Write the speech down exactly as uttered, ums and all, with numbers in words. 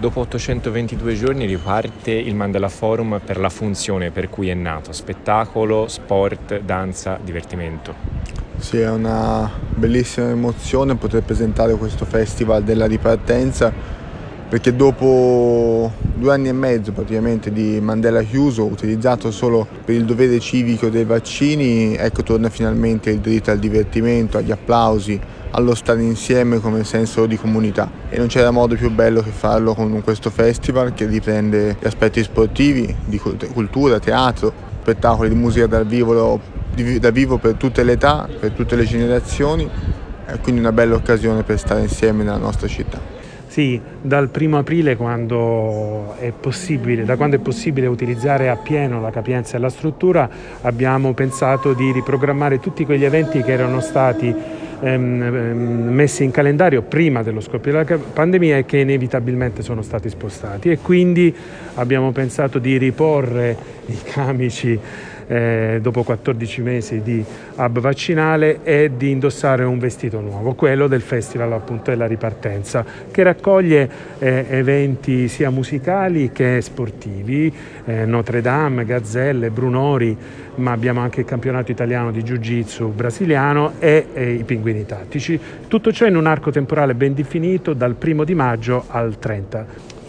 Dopo ottocentoventidue giorni riparte il Mandela Forum per la funzione per cui è nato: spettacolo, sport, danza, divertimento. Sì, è una bellissima emozione poter presentare questo festival della ripartenza, perché dopo due anni e mezzo praticamente di Mandela chiuso, utilizzato solo per il dovere civico dei vaccini, ecco torna finalmente il diritto al divertimento, agli applausi, allo stare insieme come senso di comunità. E non c'era modo più bello che farlo con questo festival che riprende gli aspetti sportivi, di cultura, teatro, spettacoli di musica dal vivo, dal vivo per tutte le età, per tutte le generazioni, è quindi una bella occasione per stare insieme nella nostra città. Sì, dal primo aprile, quando è possibile, da quando è possibile utilizzare appieno la capienza della struttura, abbiamo pensato di riprogrammare tutti quegli eventi che erano stati ehm, messi in calendario prima dello scoppio della pandemia e che inevitabilmente sono stati spostati, e quindi abbiamo pensato di riporre i camici Eh, dopo quattordici mesi di hub vaccinale e di indossare un vestito nuovo, quello del festival appunto della ripartenza, che raccoglie eh, eventi sia musicali che sportivi, eh, Notre Dame, Gazzelle, Brunori, ma abbiamo anche il campionato italiano di Jiu-Jitsu brasiliano e, e i pinguini tattici. Tutto ciò in un arco temporale ben definito dal primo di maggio al trenta.